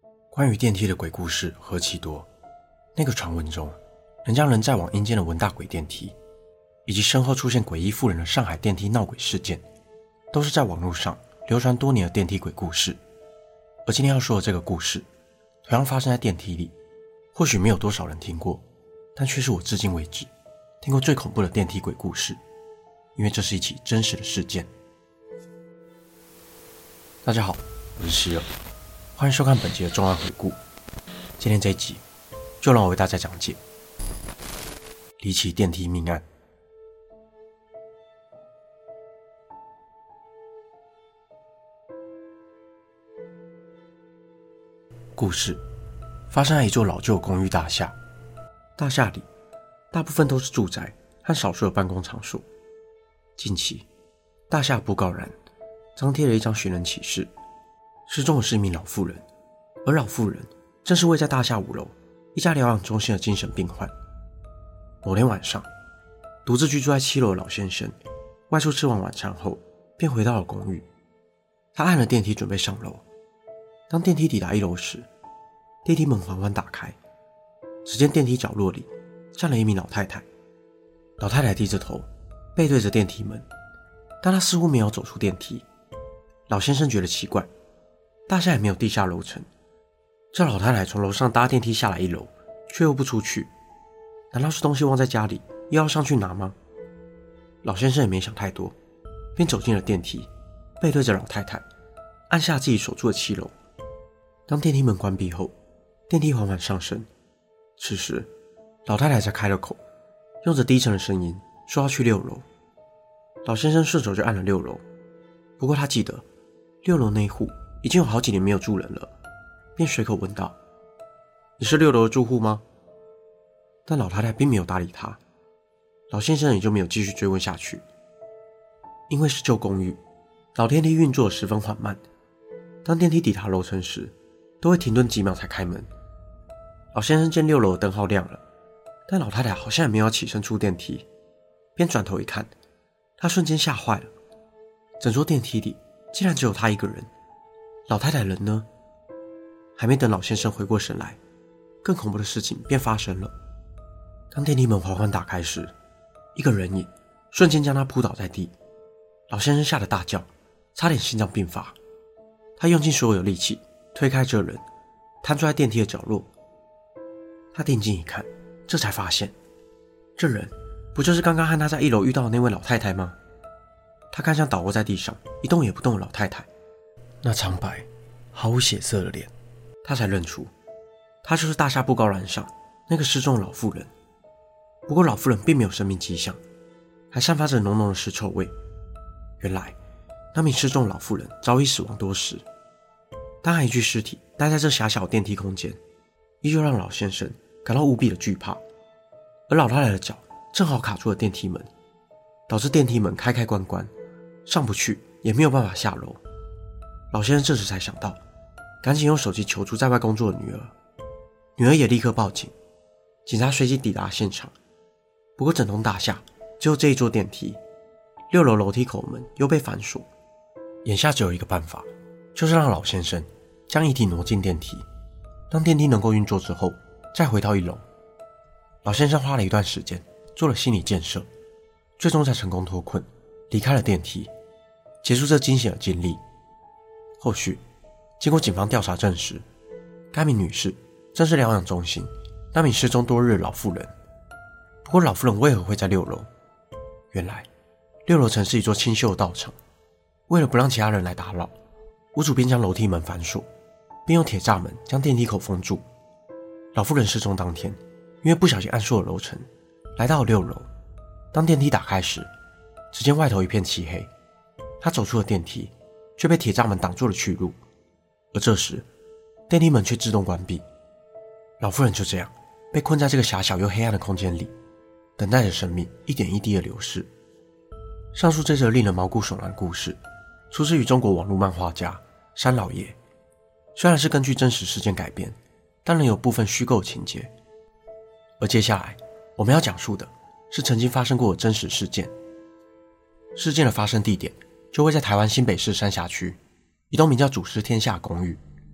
关于电梯的鬼故事何其多，那个传闻中能将人载往阴间的文大鬼电梯，以及身后出现诡异妇人的上海电梯闹鬼事件，都是在网络上流传多年的电梯鬼故事。而今天要说的这个故事同样发生在电梯里，或许没有多少人听过，但却是我至今为止听过最恐怖的电梯鬼故事，因为这是一起真实的事件。大家好，我是希尔，欢迎收看本集的重案回顾。今天这一集就让我为大家讲解离奇电梯命案。故事发生在一座老旧公寓大厦，大厦里大部分都是住宅和少数的办公场所。近期大厦布告栏张贴了一张寻人启事，失踪的是一名老妇人，而老妇人正是位在大厦5楼一家疗养中心的精神病患。某天晚上，独自居住在7楼的老先生外出吃完晚餐后便回到了公寓。他按了电梯准备上楼，当电梯抵达1楼时，电梯门缓缓打开，只见电梯角落里站了一名老太太。老太太低着头背对着电梯门，但她似乎没有走出电梯。老先生觉得奇怪，大厦也没有地下楼层，这老太太从楼上搭电梯下来1楼却又不出去，难道是东西忘在家里又要上去拿吗？老先生也没想太多，便走进了电梯，背对着老太太按下自己所住的7楼。当电梯门关闭后，电梯缓缓上升，此时老太太才开了口，用着低沉的声音说要去6楼。老先生顺手就按了6楼，不过他记得6楼那一户已经有好几年没有住人了，便随口问道：“你是6楼的住户吗？”但老太太并没有搭理他，老先生也就没有继续追问下去。因为是旧公寓，老电梯运作十分缓慢，当电梯抵达楼层时都会停顿几秒才开门。老先生见6楼的灯号亮了，但老太太好像也没有要起身出电梯，便转头一看，他瞬间吓坏了，整座电梯里竟然只有他一个人。老太太人呢？还没等老先生回过神来，更恐怖的事情便发生了。当电梯门缓缓打开时，一个人影瞬间将他扑倒在地。老先生吓得大叫，差点心脏病发。他用尽所有力气推开这人，瘫坐在电梯的角落。他定睛一看，这才发现这人不就是刚刚和他在1楼遇到的那位老太太吗？他看向倒卧在地上一动也不动的老太太，那苍白毫无血色的脸，他才认出她就是大厦布告栏上那个失踪的老妇人。不过老妇人并没有生命迹象，还散发着浓浓的尸臭味。原来那名失踪的老妇人早已死亡多时，单还一具尸体待在这狭小的电梯空间，依旧让老先生感到无比的惧怕。而老太太的脚正好卡住了电梯门，导致电梯门开开关关，上不去也没有办法下楼。老先生这时才想到，赶紧用手机求助在外工作的女儿，女儿也立刻报警，警察随即抵达现场。不过整栋大厦只有这一座电梯，6楼楼梯口门又被反锁。眼下只有一个办法，就是让老先生将遗体挪进电梯，当电梯能够运作之后再回到1楼。老先生花了一段时间做了心理建设，最终才成功脱困离开了电梯，结束这惊险的经历。后续经过警方调查证实，该名女士正是疗养中心那名失踪多日的老妇人。不过老妇人为何会在6楼？原来6楼曾是一座清修的道场，为了不让其他人来打扰，屋主便将楼梯门反锁，并用铁栅门将电梯口封住。老妇人失踪当天，因为不小心按错了楼层，来到了6楼。当电梯打开时，只见外头一片漆黑，她走出了电梯，却被铁栅门挡住了去路。而这时电梯门却自动关闭，老妇人就这样被困在这个狭小又黑暗的空间里，等待着生命一点一滴的流逝。上述这则令人毛骨悚然的故事出自于中国网络漫画家山老爷，虽然是根据真实事件改编，但仍有部分虚构情节。而接下来我们要讲述的是曾经发生过的真实事件。事件的发生地点就会在台湾新北市三峡区一栋名叫祖师天下公寓。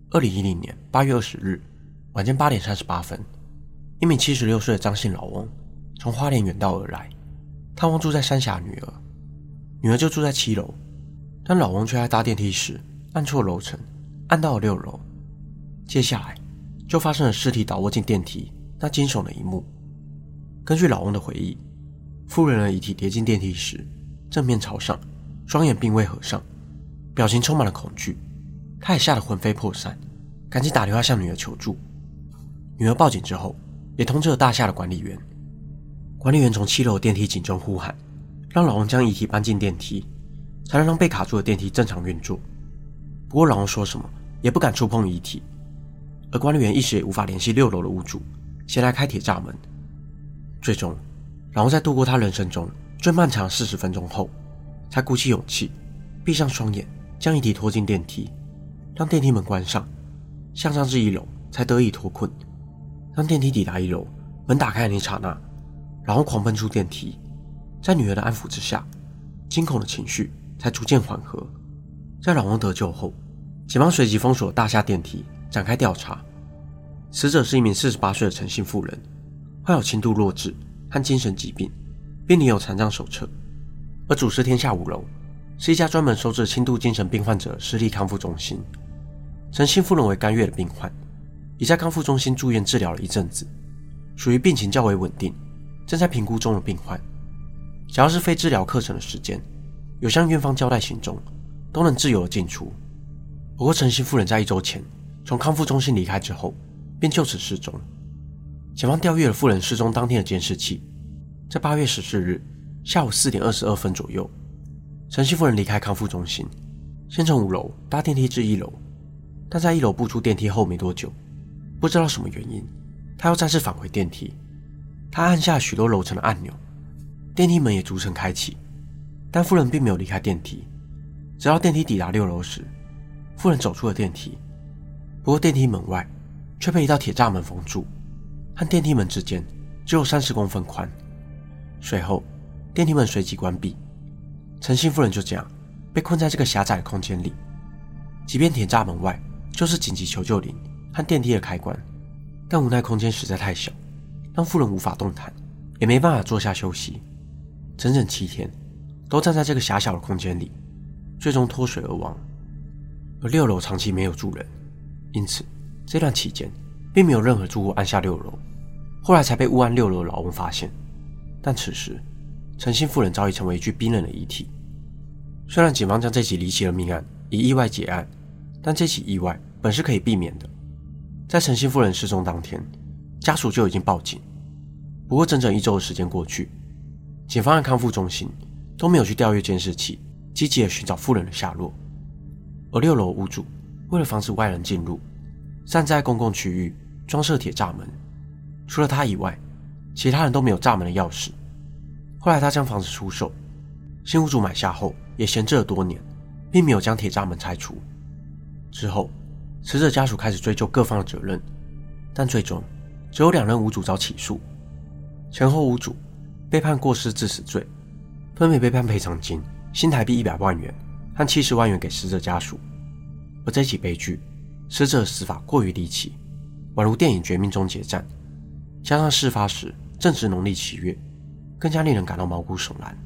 2010年8月20日晚间8点38分，一名76岁的张姓老翁从花莲远道而来，探望住在三峡女儿。女儿就住在7楼，但老翁却在搭电梯时按错楼层，按到了6楼。接下来就发生了尸体倒卧进电梯那惊悚的一幕。根据老翁的回忆，夫人的遗体跌进电梯时正面朝上，双眼并未合上，表情充满了恐惧。他也吓得魂飞魄散，赶紧打电话向女儿求助。女儿报警之后也通知了大厦的管理员。管理员从7楼的电梯井中呼喊，让老翁将遗体搬进电梯，才能让被卡住的电梯正常运作。不过老翁说什么也不敢触碰遗体，而管理员一时也无法联系6楼的屋主前来开铁栅门。最终老翁在度过他人生中最漫长的40分钟后，才鼓起勇气闭上双眼，将遗体拖进电梯，让电梯门关上，向上至1楼才得以脱困。当电梯抵达1楼，门打开的那刹那，老翁狂奔出电梯。在女儿的安抚之下，惊恐的情绪才逐渐缓和。在老翁得救后，警方随即封锁大厦电梯，展开调查。死者是一名48岁的陈姓妇人，患有轻度弱智和精神疾病，并领有残障手册。而主尸天下5楼是一家专门收治轻度精神病患者的私立康复中心。陈姓妇人为甘月的病患，已在康复中心住院治疗了一阵子，属于病情较为稳定，正在评估中的病患。只要是非治疗课程的时间，有向院方交代行踪，都能自由的进出。不过陈姓妇人在1周前从康复中心离开之后，便就此失踪。警方调阅了妇人失踪当天的监视器，在8月14日下午4点22分左右，陈姓妇人离开康复中心，先从5楼搭电梯至1楼，但在1楼步出电梯后没多久，不知道什么原因，她又再次返回电梯。她按下许多楼层的按钮，电梯门也逐层开启，但妇人并没有离开电梯。直到电梯抵达6楼时，妇人走出了电梯，不过电梯门外却被一道铁栅门封住，和电梯门之间只有30公分宽。随后电梯门随即关闭，陈姓妇人就这样被困在这个狭窄的空间里。即便铁栅门外就是紧急求救铃和电梯的开关，但无奈空间实在太小，让妇人无法动弹，也没办法坐下休息。整整7天都站在这个狭小的空间里，最终脱水而亡。而6楼长期没有住人，因此这段期间并没有任何住户按下6楼，后来才被误按6楼的老翁发现。但此时陈姓妇人早已成为一具冰冷的遗体。虽然警方将这起离奇的命案以意外结案，但这起意外本是可以避免的。在陈姓妇人失踪当天，家属就已经报警，不过整整1周的时间过去，警方和康复中心都没有去调阅监视器，积极地寻找妇人的下落。而6楼屋主为了防止外人进入，擅自在公共区域装设铁栅门，除了他以外，其他人都没有栅门的钥匙。后来他将房子出售，新屋主买下后也闲置了多年，并没有将铁栅门拆除。之后死者家属开始追究各方的责任，但最终只有2任屋主遭起诉。前后屋主被判过失致死罪，分别被判赔偿金新台币100万元和70万元给死者家属。而这起悲剧，死者的死法过于离奇，宛如电影《绝命终结战》，加上事发时正值农历7月，更加令人感到毛骨悚然。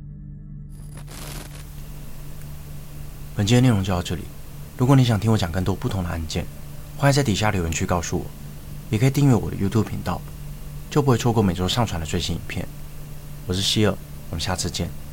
本期的内容就到这里，如果你想听我讲更多不同的案件，欢迎在底下留言区告诉我，也可以订阅我的 YouTube 频道，就不会错过每周上传的最新影片。我是希尔，我们下次见。